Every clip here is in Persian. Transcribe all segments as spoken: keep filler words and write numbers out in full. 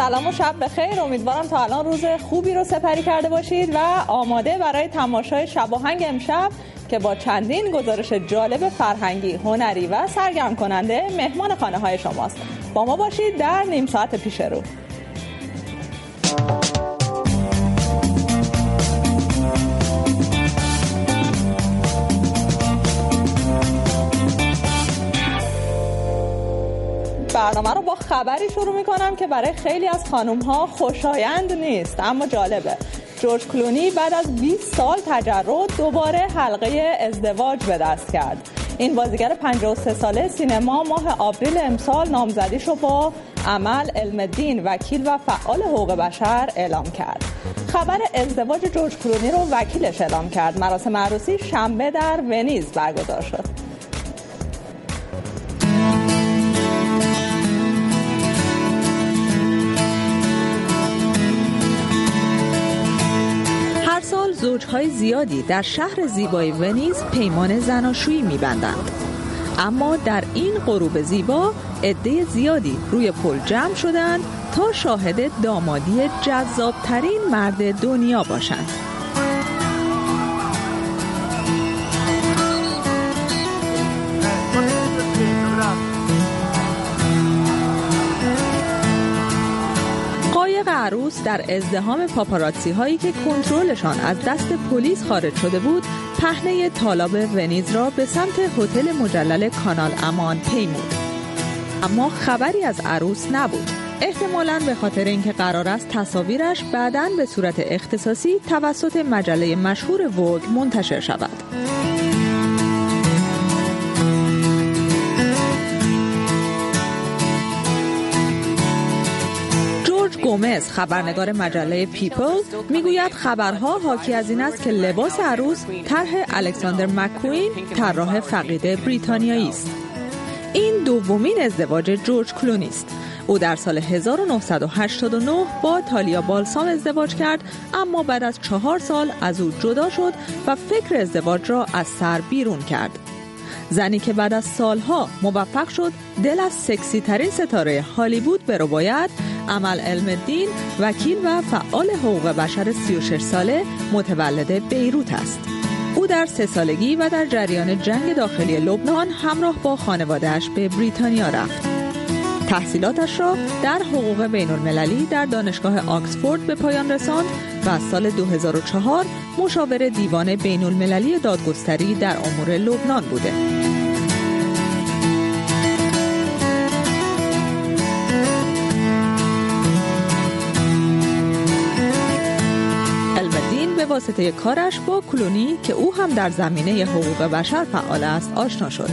سلام و شب بخیر. امیدوارم تا الان روز خوبی رو سپری کرده باشید و آماده برای تماشای شباهنگ امشب که با چندین گزارش جالب فرهنگی، هنری و سرگرم کننده مهمان خانه های شماست. با ما باشید در نیم ساعت پیش رو. برنامه رو با خبری شروع میکنم که برای خیلی از خانوم‌ها خوشایند نیست اما جالبه. جورج کلونی بعد از بیست سال تجرد دوباره حلقه ازدواج به دست کرد. این بازیگر پنجاه و سه ساله سینما ماه آوریل امسال نامزدیشو با امل علم الدین، وکیل و فعال حقوق بشر اعلام کرد. خبر ازدواج جورج کلونی رو وکیلش اعلام کرد. مراسم عروسی شنبه در ونیز برگزار شد. هر سال زوجهای زیادی در شهر زیبای ونیز پیمان زناشویی می‌بندند. اما در این غروب زیبا عده زیادی روی پل جمع شدند تا شاهد دامادی جذاب‌ترین مرد دنیا باشند. عروس در ازدحام پاپاراتسی هایی که کنترلشان از دست پلیس خارج شده بود، پهنه تالاب ونیز را به سمت هتل مجلل کانال امان پیمود. اما خبری از عروس نبود. احتمالاً به خاطر اینکه قرار است تصاویرش بعداً به صورت اختصاصی توسط مجله مشهور ووگ منتشر شود. گومز، خبرنگار مجله پیپل، میگوید خبرها حاکی از این است که لباس عروس طرح الکساندر مک‌کوین، طراح فقید بریتانیایی است. این دومین ازدواج جورج کلونی است. او در سال هزار و نهصد و هشتاد و نه با تالیا بالسام ازدواج کرد، اما بعد از چهار سال از او جدا شد و فکر ازدواج را از سر بیرون کرد. زنی که بعد از سالها موفق شد دل از سکسی ترین ستاره هالیوود برباید، امل علم الدین، وکیل و فعال حقوق بشر سی و شش ساله متولد بیروت است. او در سه سالگی و در جریان جنگ داخلی لبنان همراه با خانواده‌اش به بریتانیا رفت. تحصیلاتش را در حقوق بین المللی در دانشگاه آکسفورد به پایان رساند و از سال دو هزار و چهار مشاور دیوان بین المللی دادگستری در امور لبنان بوده. به واسطه کارش با کلونی که او هم در زمینه حقوق بشر فعال است آشنا شد.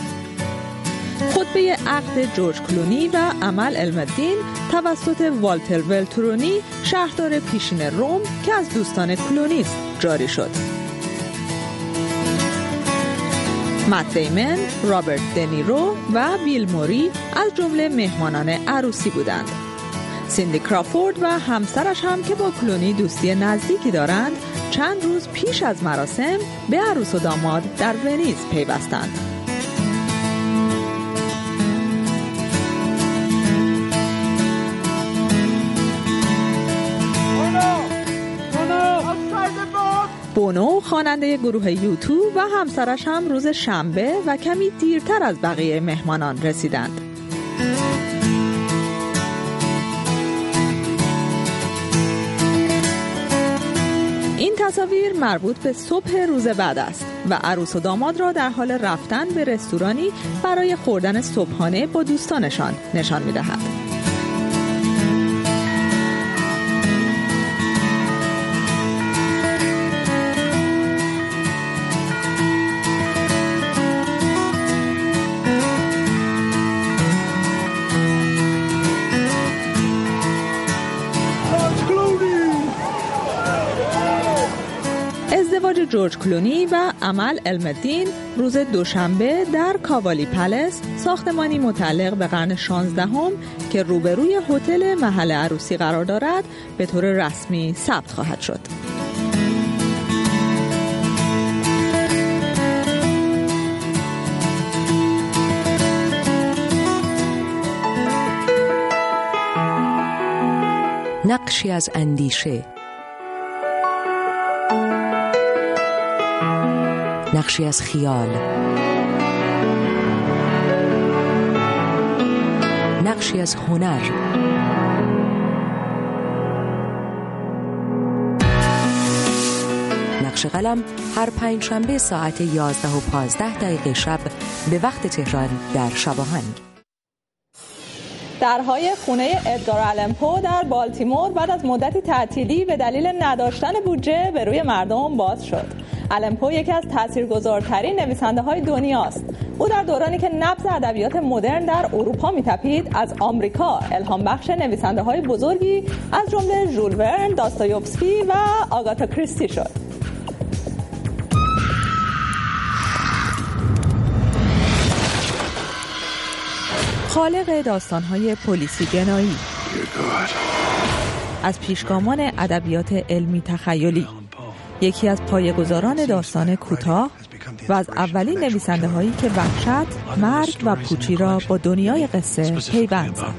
خطبه عقد جورج کلونی و امل علم الدین توسط والتر ولترونی، شهردار پیشین روم که از دوستان کلونی است، جاری شد. مت دیمن، رابرت دنیرو و بیل موری از جمله مهمانان عروسی بودند. سیندی کرافورد و همسرش هم که با کلونی دوستی نزدیکی دارند، چند روز پیش از مراسم به عروس و داماد در ونیز پیوستند. بونو، خواننده گروه یوتو و همسرش هم روز شنبه و کمی دیرتر از بقیه مهمانان رسیدند. این تصاویر مربوط به صبح روز بعد است و عروس و داماد را در حال رفتن به رستورانی برای خوردن صبحانه با دوستانشان نشان می‌دهد. ازدواج جورج کلونی و امل علم الدین روز دوشنبه در کاوالی پلس، ساختمانی متعلق به قرن شانزدهم که روبروی هتل محل عروسی قرار دارد، به طور رسمی ثبت خواهد شد. نقشی از اندیشه، نقشی از خیال، نقشی از هنر. نقش قلم هر پنج شنبه ساعت یازده و پانزده دقیقه شب به وقت تهران در شباهنگ. درهای خونه ادگار آلن پو در بالتیمور بعد از مدتی تعطیلی به دلیل نداشتن بودجه به روی مردم باز شد. آلن پو یکی از تاثیرگذارترین نویسنده‌های دنیاست. او در دورانی که نبض ادبیات مدرن در اروپا می‌تپید، از آمریکا الهام بخش نویسنده‌های بزرگی از جمله ژول ورن، داستایوفسکی و آگاتا کریستی شد. خالق داستان‌های پلیسی جنایی، از پیشگامان ادبیات علمی تخیلی، یکی از پایه‌گذاران داستان کوتاه و از اولین نویسنده‌هایی که وحشت، مرگ و پوچی را با دنیای قصه پیوند زد.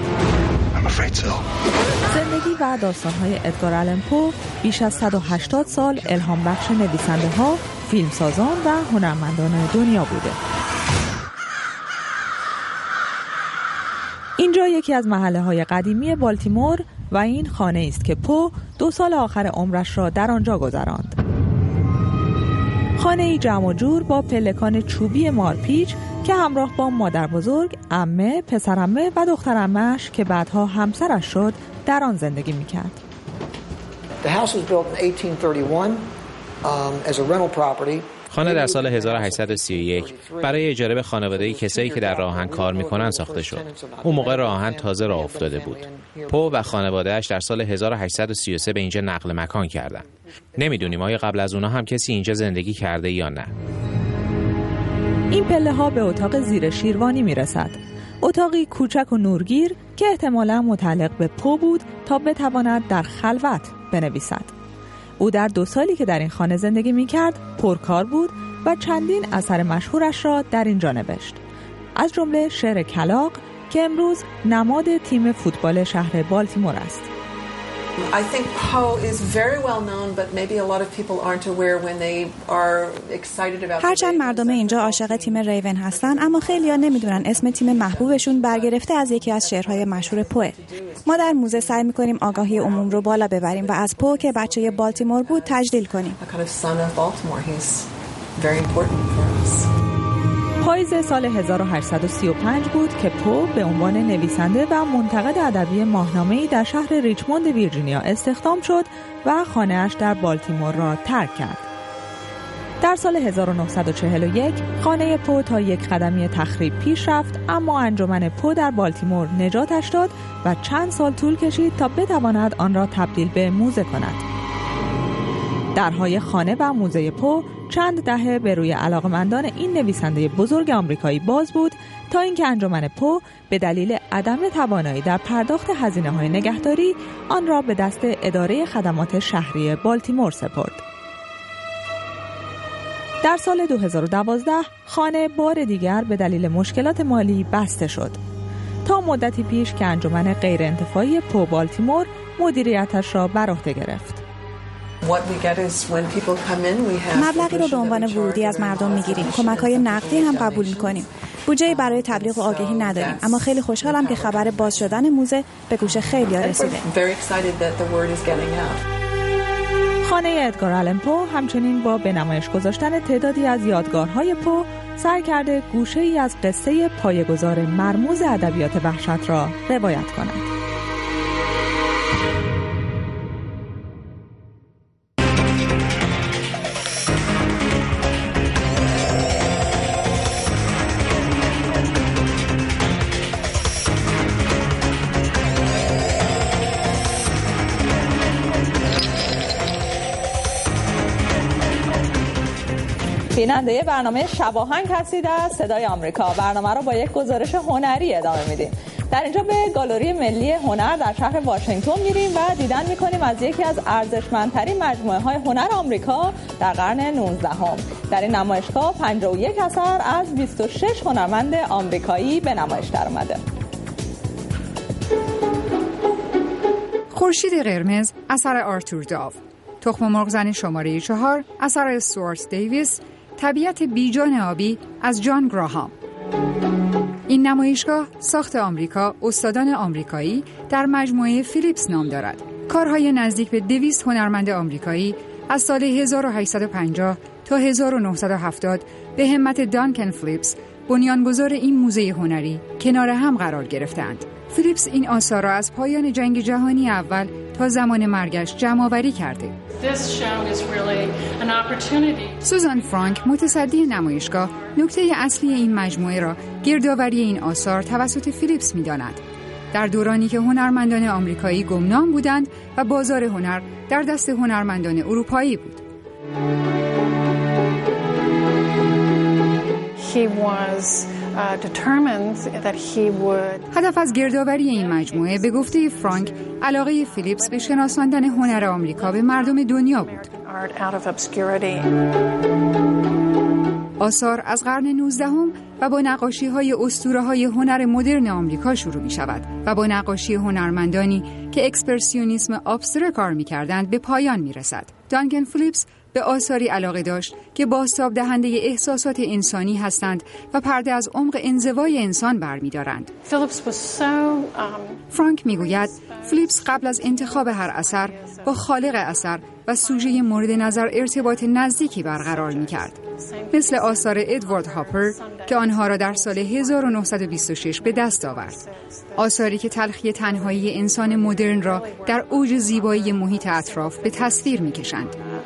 زندگی و داستان‌های ادگار آلن پو بیش از صد و هشتاد سال الهام بخش نویسنده‌ها، فیلمسازان و هنرمندان دنیا بوده. اینجا یکی از محله‌های قدیمی بالتیمور و این خانه است که پو دو سال آخر عمرش را در آنجا گذراند. خانه‌ای جمع و جور با پلکان چوبی مارپیچ که همراه با مادر بزرگ، عمه، پسرعمه و دخترعمه‌اش که بعدها همسرش شد در آن زندگی می‌کرد. The house was built in eighteen thirty-one um, as a rental property. خانه در سال هزار و هشتصد و سی و یک برای اجاره به خانواده‌ای کسایی که در راه آهن کار می‌کنن ساخته شد. اون موقع راه آهن تازه راه افتاده بود. پو و خانواده‌اش در سال هزار و هشتصد و سی و سه به اینجا نقل مکان کردن. نمیدونیم آیا قبل از اونها هم کسی اینجا زندگی کرده یا نه. این پله‌ها به اتاق زیر شیروانی میرسد. اتاقی کوچک و نورگیر که احتمالاً متعلق به پو بود تا بتواند در خلوت بنویسد. او در دو سالی که در این خانه زندگی می‌کرد پرکار بود و چندین اثر مشهورش را در اینجا نوشت. از جمله شعر کلاغ که امروز نماد تیم فوتبال شهر بالتیمور است. I think Poe is very well known, but maybe a lot of people aren't aware when they are excited about. هرچند مردم اینجا عاشق تیم ریون هستن، اما خیلی‌ها نمیدونن اسم تیم محبوبشون برگرفته از یکی از شعرهای مشهور پو. ما در موزه سعی می‌کنیم آگاهی عموم رو بالا ببریم و از پو که بچه بالتیمور بود تجلیل کنیم. پاییز سال هزار و هشتصد و سی و پنج بود که پو به عنوان نویسنده و منتقد ادبی ماهنامه‌ای در شهر ریچموند ویرجینیا استخدام شد و خانه‌اش در بالتیمور را ترک کرد. در سال هزار و نهصد و چهل و یک خانه پو تا یک قدمی تخریب پیش رفت، اما انجمن پو در بالتیمور نجاتش داد و چند سال طول کشید تا بتواند آن را تبدیل به موزه کند. درهای خانه و موزه پو چند دهه به روی علاقمندان این نویسنده بزرگ آمریکایی باز بود تا اینکه انجمن پو به دلیل عدم توانایی در پرداخت هزینه‌های نگهداری آن را به دست اداره خدمات شهری بالتیمور سپرد. در سال دو هزار و دوازده خانه بار دیگر به دلیل مشکلات مالی بسته شد تا مدتی پیش که انجمن غیرانتفاعی پو بالتیمور مدیریتش را بر عهده گرفت. مبلغی رو به عنوان ورودی از مردم میگیریم. کمک‌های نقدی هم قبول میکنیم. بودجه‌ای برای تبلیغ و آگهی نداریم، اما خیلی خوشحالم که خبر باز شدن موزه به گوش خیلی‌ها رسیده. خانه ادگار آلن پو همچنین با به نمایش گذاشتن تعدادی از یادگارهای پو سعی کرده گوشه‌ای از قصه پایه‌گذار مرموز ادبیات وحشت را روایت کند. بیننده برنامه شباهنگ هستید از صدای آمریکا. برنامه رو با یک گزارش هنری ادامه میدیم. در اینجا به گالری ملی هنر در شهر واشنگتن میریم و دیدن میکنیم از یکی از ارزشمندترین مجموعه های هنر آمریکا در قرن نوزدهم. در این نمایشگاه پنجاه و یک اثر از بیست و شش هنرمند آمریکایی به نمایش در اومده. خورشید قرمز اثر آرتور داو، تخم مرغ زن شماره چهار اثر استوارت دیویس، طبیعت بیجان آبی از جان گراهام. این نمایشگاه ساخت آمریکا استادان آمریکایی در مجموعه فیلیپس نام دارد. کارهای نزدیک به دویست هنرمند آمریکایی از سال هزار و هشتصد و پنجاه تا هزار و نهصد و هفتاد به همت دانکن فیلیپس بنیانگذار این موزه هنری کنار هم قرار گرفتند. فیلیپس این آثار را از پایان جنگ جهانی اول تا زمان مرگش جمع‌آوری کرده. سوزان فرانک متصدی نمایشگاه نکته اصلی این مجموعه را گردآوری این آثار توسط فیلیپس می‌داند. در دورانی که هنرمندان آمریکایی گمنام بودند و بازار هنر در دست هنرمندان اروپایی بود. He was uh, determined that he would... هدف از گردآوری این مجموعه به گفته فرانک علاقه فیلیپس به شناساندن هنر آمریکا به مردم دنیا بود. آثار از قرن نوزدهم و با نقاشی‌های اسطوره‌های هنر مدرن آمریکا شروع می‌شود و با نقاشی هنرمندانی که اکسپرسیونیسم ابستر کار می‌کردند به پایان می‌رسد. دانکن فیلیپس به آثاری علاقه داشت که بازتاب دهنده احساسات انسانی هستند و پرده از عمق انزوای انسان برمی‌دارند. فرانک میگوید فیلیپس قبل از انتخاب هر اثر با خالق اثر و سوژه مورد نظر ارتباط نزدیکی برقرار می‌کرد. مثل آثار ادوارد هاپر که آنها را در سال هزار و نهصد و بیست و شش به دست آورد. آثاری که تلخی تنهایی انسان مدرن را در اوج زیبایی محیط اطراف به تصویر می‌کشند.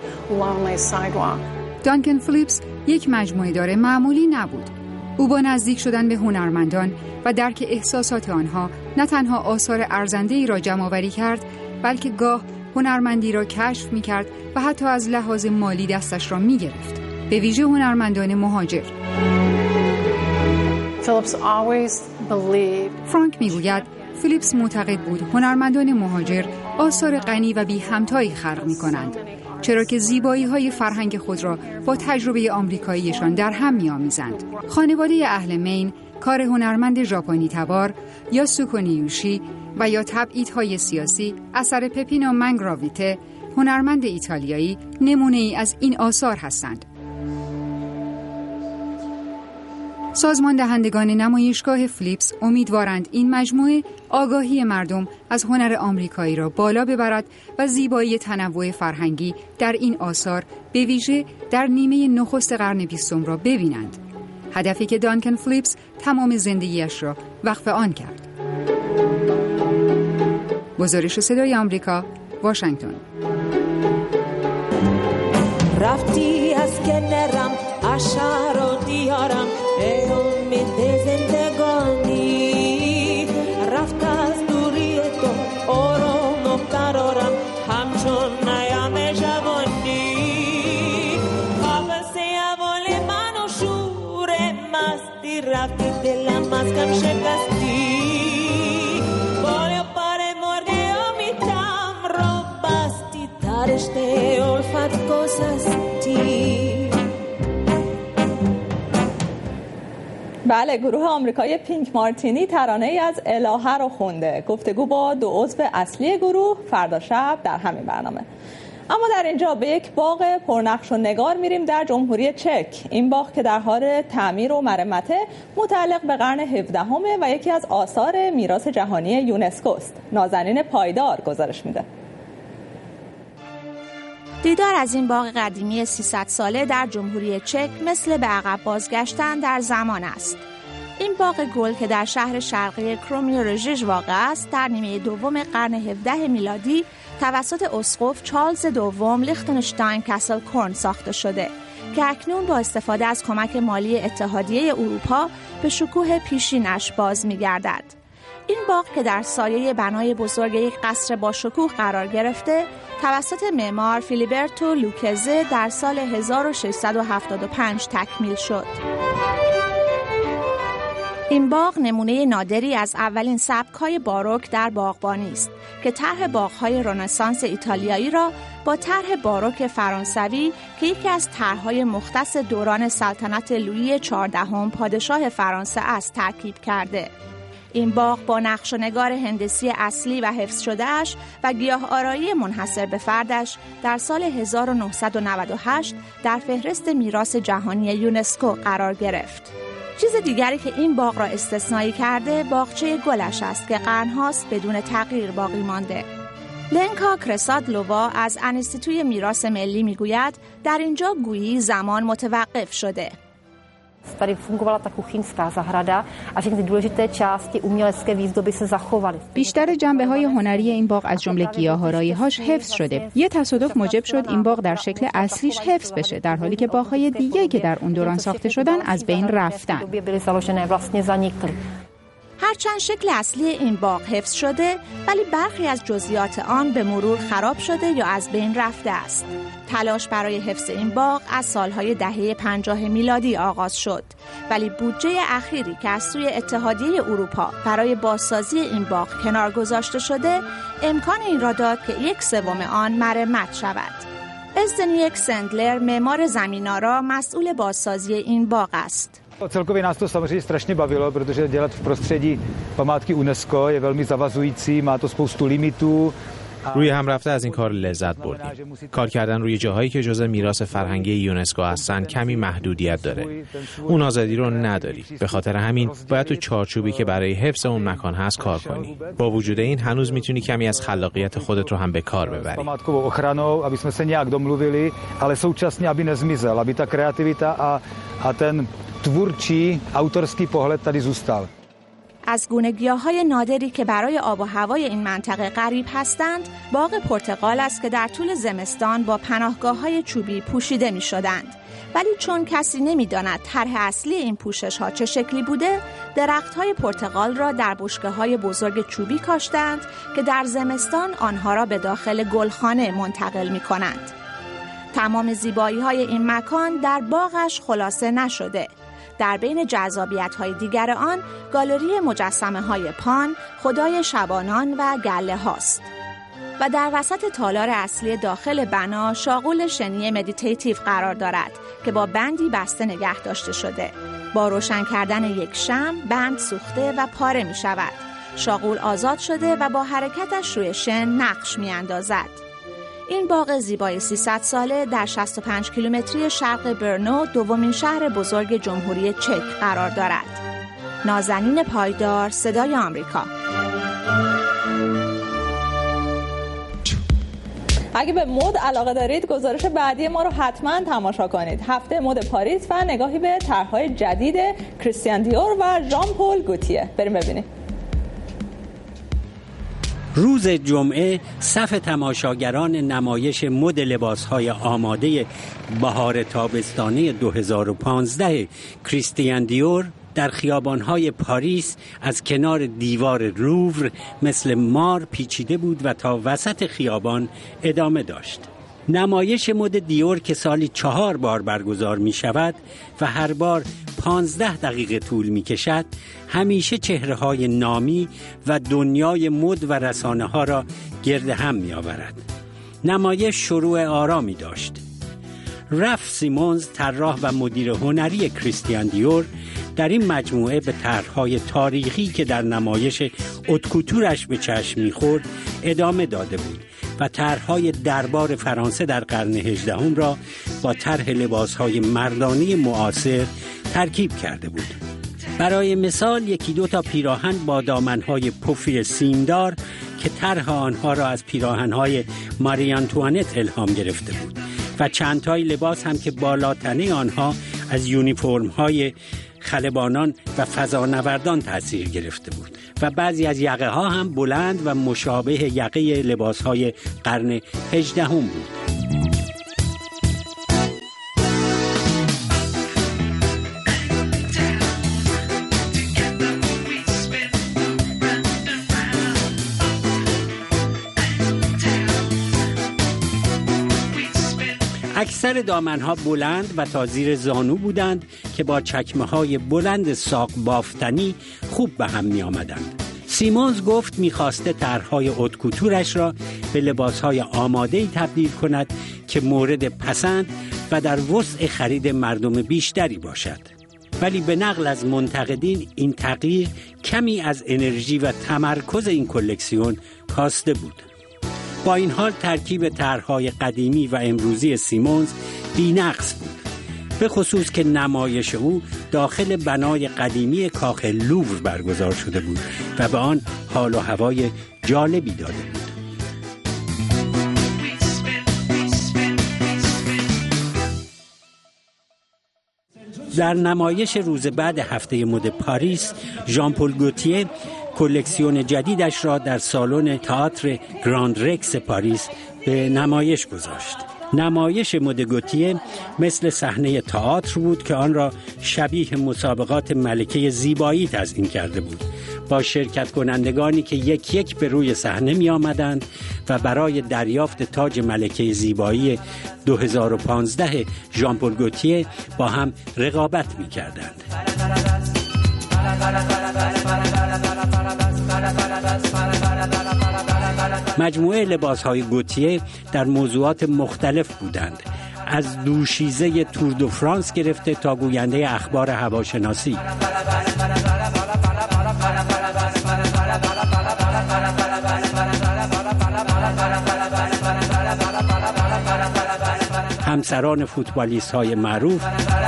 دانکن فیلیپس یک مجموعه دار معمولی نبود. او با نزدیک شدن به هنرمندان و درک احساسات آنها نه تنها آثار ارزنده‌ای را جمع‌آوری کرد، بلکه گاه هنرمندی را کشف می‌کرد و حتی از لحاظ مالی دستش را می‌گرفت. به ویژه هنرمندان مهاجر. فرانک میگوید فیلیپس معتقد بود هنرمندان مهاجر آثار غنی و بی همتایی خلق می‌کنند، چرا که زیبایی‌های فرهنگ خود را با تجربه آمریکاییشان در هم می‌آمیزند. خانواده اهل مین، کار هنرمند ژاپنی تبار یا سوکونی یوشی و یا تبعیدهای سیاسی اثر پپینو منگراویته، هنرمند ایتالیایی، نمونه‌ای از این آثار هستند. سازمان دهندگان نمایشگاه فیلیپس امیدوارند این مجموعه آگاهی مردم از هنر آمریکایی را بالا ببرد و زیبایی تنوع فرهنگی در این آثار به ویژه در نیمه نخست قرن بیستم را ببینند. هدفی که دانکن فیلیپس تمام زندگیش را وقف آن کرد. گزارش صدای آمریکا، واشنگتن. رفتی از کنارم اشعار و دیارم ای امید زندگانی، رفت از دوری تو آرام و قرارم همچون نیام جوانی، حافظه اول من و شور مستی رفتی دلم از کم شکستی، بالا پر مرگ امیدم رو بستی ترشته الفت گسستی. بله، گروه آمریکایی پینک مارتینی ترانه‌ای از الهه رو خونده. گفتگو با دو عضو اصلی گروه فردا شب در همین برنامه. اما در اینجا به یک باغ پرنقش و نگار میریم در جمهوری چک. این باغ که در حال تعمیر و مرمته متعلق به قرن هفدهم و یکی از آثار میراث جهانی یونسکو است. نازنین پایدار گزارش میده. دیدار از این باغ قدیمی سیصد ساله در جمهوری چک مثل به عقب بازگشتن در زمان است. این باغ گل که در شهر شرقی کرومیورژیژ واقع است، در نیمه دوم قرن هفدهم میلادی توسط اسقف چارلز دوم لیختنشتاین کاسل کورن ساخته شده که اکنون با استفاده از کمک مالی اتحادیه اروپا به شکوه پیشینش باز می‌گردد. این باغ که در سایه بنای بزرگ یک قصر با شکوه قرار گرفته، توسط معمار فیلیبرتو لوکزه در سال هزار و ششصد و هفتاد و پنج تکمیل شد. این باغ نمونه نادری از اولین سبک‌های باروک در باغبانی است که طرح باغ‌های رنسانس ایتالیایی را با طرح باروک فرانسوی که یکی از طرح‌های مختص دوران سلطنت لویی چهاردهم پادشاه فرانسه است ترکیب کرده. این باغ با نقش و نگار هندسی اصلی و حفظ شدهش و گیاه‌آرایی منحصر به فردش در سال هزار و نهصد و نود و هشت در فهرست میراث جهانی یونسکو قرار گرفت. چیز دیگری که این باغ را استثنایی کرده باغچه گلش است که قرن‌هاست بدون تغییر باقی مانده. لنکا کرسادلووا از انستیتوی میراث ملی میگوید در اینجا گویی زمان متوقف شده. Tady fungovala ta kuchyňská zahrada a všechny důležité části umělecké výzdoby se zachovaly. بیشتر جنبه‌های هنری این باغ از جمله گیاه‌آرایی‌هاش حفظ شده. یه تصادف موجب شد این باغ در شکل اصلیش حفظ بشه، در حالی که باغ‌های دیگه که در اون دوران ساخته شدن از بین رفتن. هرچند شکل اصلی این باغ حفظ شده، ولی برخی از جزئیات آن به مرور خراب شده یا از بین رفته است. تلاش برای حفظ این باغ از سالهای دهه پنجاه میلادی آغاز شد، ولی بودجه اخیری که از سوی اتحادیه اروپا برای بازسازی این باغ کنار گذاشته شده، امکان این را داد که یک سوم آن مرمت شود. ازدنیک سندلر، معمار زمین‌آرا، مسئول بازسازی این باغ است. Celkově nás to samozřejmě strašně bavilo, protože dělat v prostředí památky UNESCO je velmi zavazující, má to spoustu limitů. روی هم رفته از این کار لذت بردیم. کار کردن روی جاهایی که جزء میراث فرهنگی یونسکو هستن کمی محدودیت داره. اون آزادی رو نداری. به خاطر همین باید تو چارچوبی که برای حفظ اون مکان هست کار کنی. با وجود این هنوز میتونی کمی از خلاقیت خودت رو هم به کار ببری. پامátkovou ochranou, aby jsme se nějak domluvili, ale současně aby nezmizel, aby ta kreativita a a ten tvůrčí autorský pohled tady zůstal. از گونه گیاه‌های نادری که برای آب و هوای این منطقه غریب هستند، باغ پرتقال است که در طول زمستان با پناهگاه‌های چوبی پوشیده می‌شدند. ولی چون کسی نمی‌داند طرح اصلی این پوشش‌ها چه شکلی بوده، درخت‌های پرتقال را در بشکه‌های بزرگ چوبی کاشتند که در زمستان آنها را به داخل گلخانه منتقل می‌کنند. تمام زیبایی‌های این مکان در باغش خلاصه نشده. در بین جذابیت‌های دیگر آن گالری مجسمه‌های پان، خدای شبانان و گله هاست. و در وسط تالار اصلی داخل بنا شاغول شنی مدیتیتیو قرار دارد که با بندی بسته نگه داشته شده. با روشن کردن یک شمع بند سوخته و پاره می شود. شاغول آزاد شده و با حرکتش روی شن نقش می اندازد. این باغ زیبای سیصد ساله در شصت و پنج کیلومتری شرق برنو، دومین شهر بزرگ جمهوری چک قرار دارد. نازنین پایدار، صدای آمریکا. اگه به مد علاقه دارید گزارش بعدی ما رو حتما تماشا کنید. هفته مد پاریس و نگاهی به طرح‌های جدید کریستیان دیور و ژان پل گوتیه. بریم ببینیم. روز جمعه صف تماشاگران نمایش مد لباس‌های آماده بهار تابستانه دو هزار و پانزده کریستیان دیور در خیابان‌های پاریس از کنار دیوار لوور مثل مار پیچیده بود و تا وسط خیابان ادامه داشت. نمایش مد دیور که سالی چهار بار برگزار می شود و هر بار پانزده دقیقه طول می کشد، همیشه چهره های نامی و دنیای مد و رسانه ها را گرد هم می آورد. نمایش شروع آرامی داشت. رف سیمونز، طراح و مدیر هنری کریستیان دیور، در این مجموعه به طرح‌های تاریخی که در نمایش اوتکوتورش به چشم می‌خورد ادامه داده بود و طرح‌های دربار فرانسه در قرن هجدهم را با طرح لباس‌های مردانه معاصر ترکیب کرده بود. برای مثال یکی دو تا پیراهن با دامن‌های پفی سیمدار که طرح آنها را از پیراهن‌های ماری آنتوانت الهام گرفته بود و چند تای لباس هم که بالاتنه آنها از یونیفرم‌های خلبانان و فضانوردان تأثیر گرفته بود و بعضی از یقه ها هم بلند و مشابه یقه لباس های قرن هجدهم بود. اکثر دامنها بلند و تا زیر زانو بودند که با چکمه‌های بلند ساق بافتنی خوب به هم می آمدند. سیمونز گفت می‌خواسته طرح‌های اوتکوتورش را به لباس‌های آماده‌ای تبدیل کند که مورد پسند و در وسع خرید مردم بیشتری باشد. ولی به نقل از منتقدین این تغییر کمی از انرژی و تمرکز این کلکسیون کاسته بود. با این حال ترکیب طرح‌های قدیمی و امروزی سیمونز بی‌نقص بود، به خصوص که نمایش او داخل بنای قدیمی کاخ لوور برگزار شده بود و به آن حال و هوای جالبی داده بود. در نمایش روز بعد هفته مد پاریس، ژان پل گوتیه کلکسیون جدیدش را در سالن تئاتر گراند رکس پاریس به نمایش گذاشت. نمایش مد گوتیه مثل صحنه تئاتر بود که آن را شبیه مسابقات ملکه زیبایی تزیین کرده بود، با شرکت کنندگانی که یک یک به روی صحنه می آمدند و برای دریافت تاج ملکه زیبایی دو هزار و پانزده ژان پل گوتیه با هم رقابت می کردند. مجموعه لباس‌های گوتیه در موضوعات مختلف بودند، از دوشیزه تور دو فرانس گرفته تا گوینده اخبار هواشناسی. همسران فوتبالیست‌های معروف،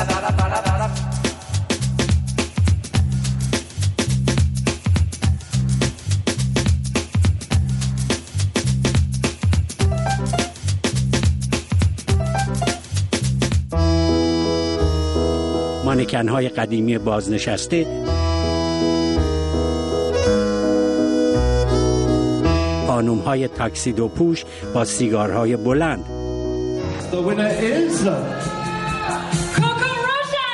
مانیکن‌های قدیمی بازنشسته، خانم‌های تاکسیدو پوش با سیگارهای بلند. The winner is Coco Rocha.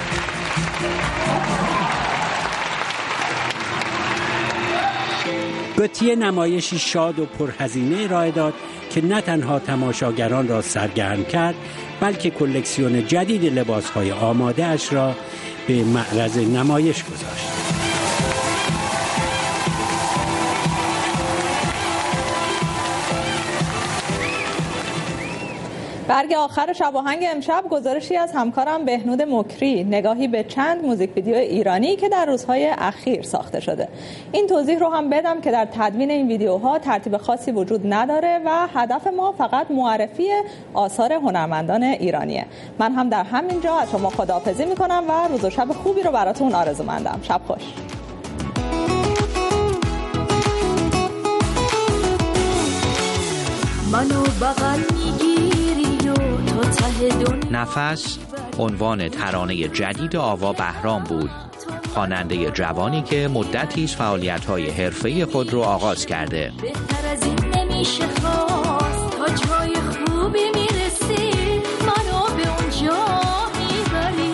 گوتیه نمایشی شاد و پرهزینه ارائه داد که نه تنها تماشاگران را سرگرم کرد، بلکه کلکسیون جدید لباس‌های آماده اش را به معرض نمایش گذاشت. برگ آخر شب آهنگ امشب گزارشی از همکارم بهنود مکری، نگاهی به چند موزیک ویدیو ایرانی که در روزهای اخیر ساخته شده. این توضیح رو هم بدم که در تدوین این ویدیوها ترتیب خاصی وجود نداره و هدف ما فقط معرفی آثار هنرمندان ایرانیه. من هم در همین جا از شما خداحافظی میکنم و روز و شب خوبی رو براتون آرزومندم. شب خوش. منو بغل میگیری و تو ته دنیا. نفس عنوان ترانه جدید آوا بهرام بود، خواننده جوانی که مدتی از فعالیت‌های حرفه‌ای خود رو آغاز کرده. بهتر از این نمیشه خواست، تا جای خوبی میرسی منو به اونجا میبری.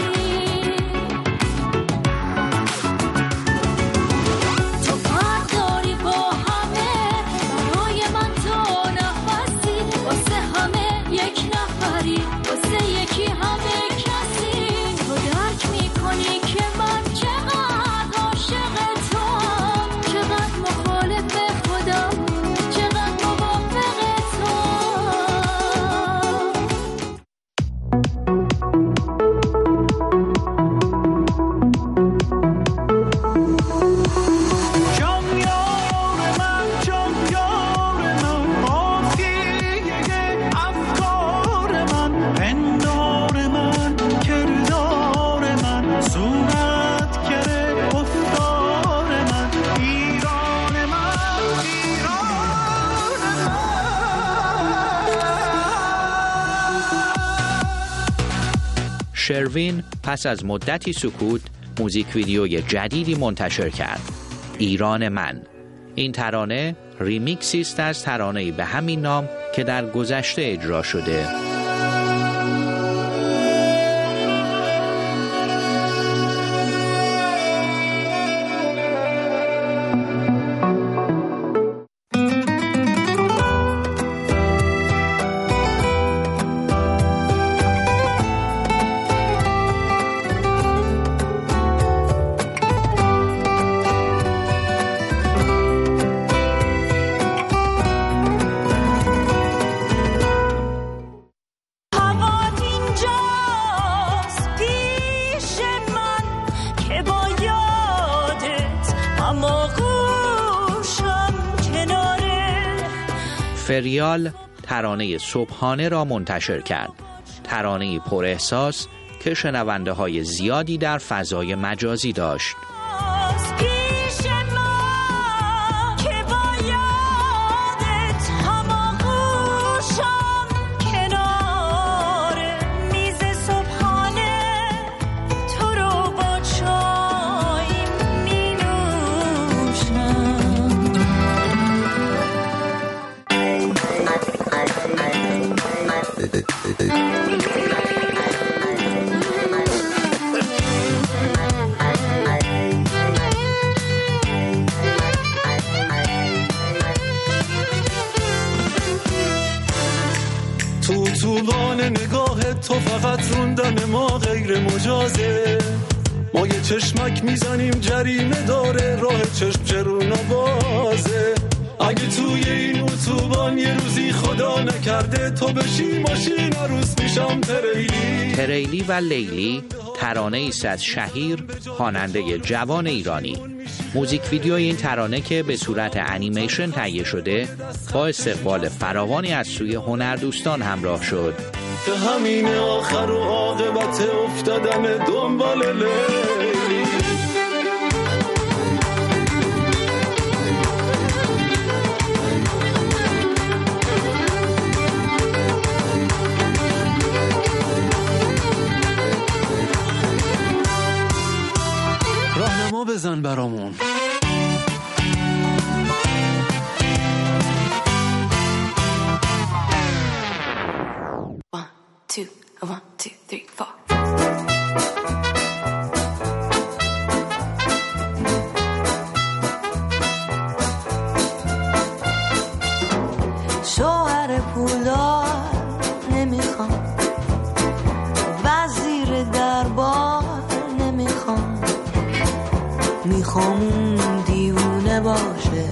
تو فرق داری با همه، برای من تو نفسی، واسه همه یک نفری، واسه یکی همه کسی. تو درک میکنی که من چقدر عاشق توام، چقدر مخالف خودم، چقدر موافق تو. جان یار من، جان یار من، مافیه افکار من، پندار من، کردار من، صورت گره گفتار من، ایران من، ایران شروین پس از مدتی سکوت موزیک ویدیوی جدیدی منتشر کرد، ایران من. این ترانه ریمیکسی است از ترانه‌ای به همین نام که در گذشته اجرا شده. هماغوشم کناره. فریال ترانه صبحانه را منتشر کرد. ترانه پر احساس که شنونده های زیادی در فضای مجازی داشت. تو توبان نگاه تو فقط روندن ما غیر مجازه. ما یه چشمک میزنیم جریمه داره، راه چشم چرونا بازه. اگه توی این اتوبان یه روزی خدا نکرده تو بشی ماشین عروس میشم تریلی. تریلی و لیلی ترانه ایست از شهیر، خواننده جوان ایرانی. موزیک ویدیوی این ترانه که به صورت انیمیشن تهیه شده با استقبال فراوانی از سوی هنردوستان همراه شد. که همین آخر و عاقبت افتادن دنبال لیلی. راهنما بزن برامون. One, two, one, two, three, four. شوهر پولدار نمیخوام، وزیر دربار نمیخوام، میخوام اون دیوونه باشه،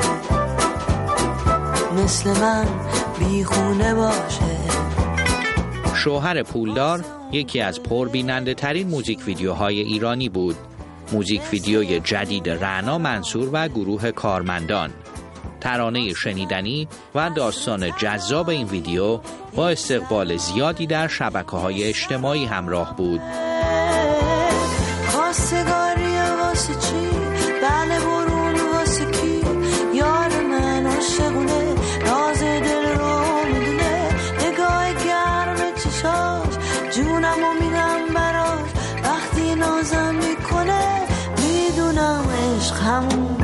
مثل من بیخونه باشه. شوهر پولدار یکی از پربیننده ترین موزیک ویدیوهای ایرانی بود. موزیک ویدیوی جدید رعنا منصور و گروه کارمندان. ترانه شنیدنی و داستان جذاب این ویدیو با استقبال زیادی در شبکه‌های اجتماعی همراه بود. خواستگاری واسه چی؟ بله برون واسه کی؟ یار من عاشقونه، راز دل رو میدونه، نگاه گرم چشاش جونمو میدم براش، وقتی نازم میکنه میدونم عشق همونه.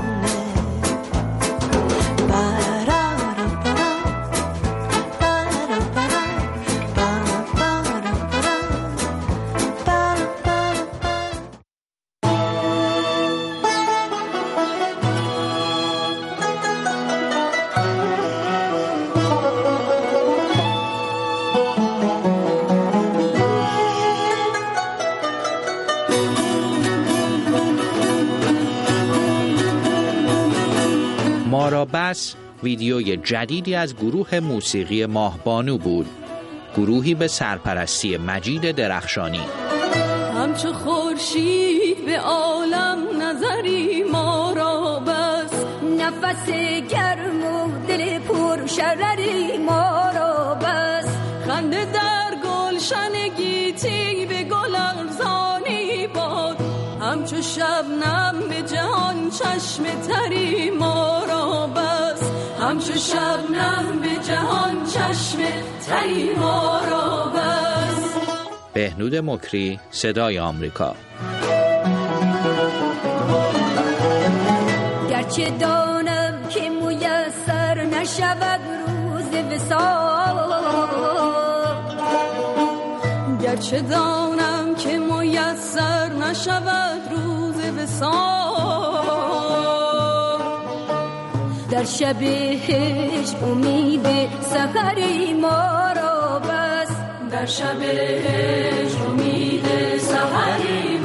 مارا بس ویدیوی جدیدی از گروه موسیقی ماهبانو بود. گروهی به سرپرستی مجید درخشانی. همچو خورشید به عالم نظری ما را بس، نفس گرم و دل پر شرری ما را بس، خنده در گلشن گیتی به گل ارزانی باد، همچو شبنم به جهان چشم تری ما را بس، همچو شبنم به جهان چشم تری ما را بس. بهنود مکری، صدای آمریکا. گرچه دانم که میسر نشود روز وصال، گرچه دانم که میسر نشود روز وصال، در شب هجر امید سحری ما را بس، در شب هجر امید سحری